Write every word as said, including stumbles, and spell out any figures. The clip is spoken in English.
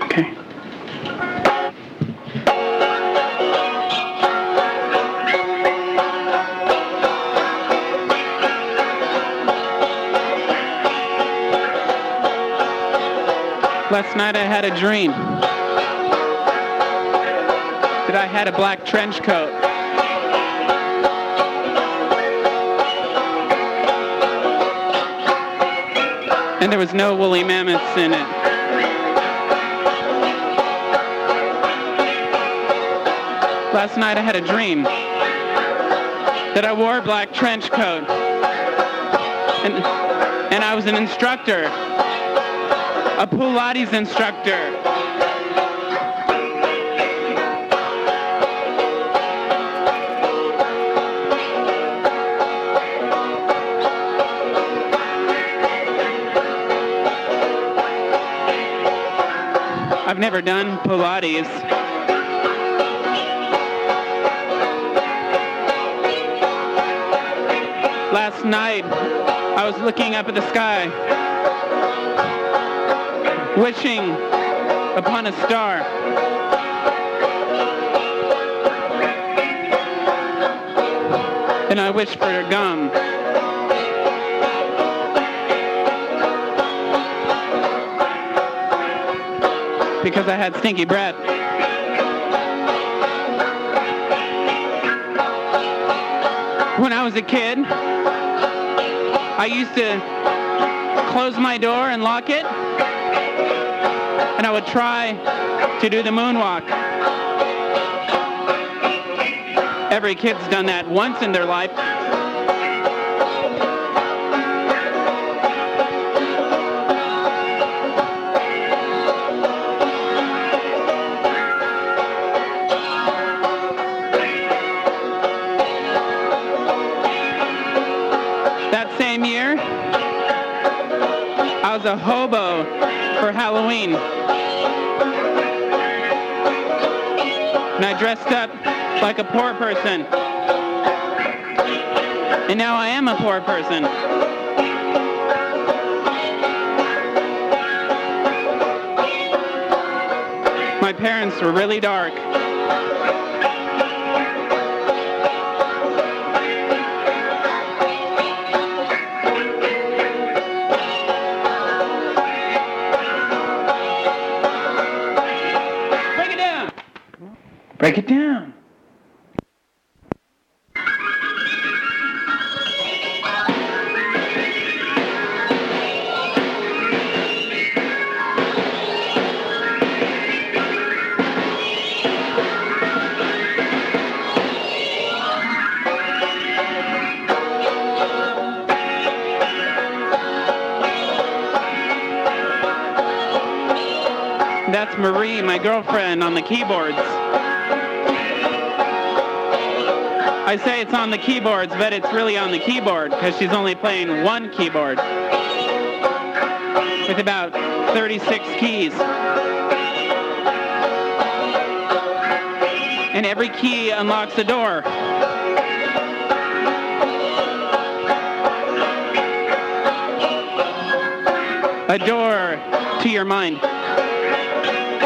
Okay. Last night I had a dream that I had a black trench coat. And there was no woolly mammoths in it. Last night I had a dream that I wore a black trench coat. And, and I was an instructor, a Pilates instructor. I've never done Pilates. Last night, I was looking up at the sky, wishing upon a star. And I wished for gum. Because I had stinky breath. When I was a kid, I used to close my door and lock it, and I would try to do the moonwalk. Every kid's done that once in their life. Same year, I was a hobo for Halloween. And I dressed up like a poor person. And now I am a poor person. My parents were really dark. Break it down. That's Marie, my girlfriend, on the keyboards. I say it's on the keyboards, but it's really on the keyboard because she's only playing one keyboard with about thirty-six keys. And every key unlocks a door. A door to your mind.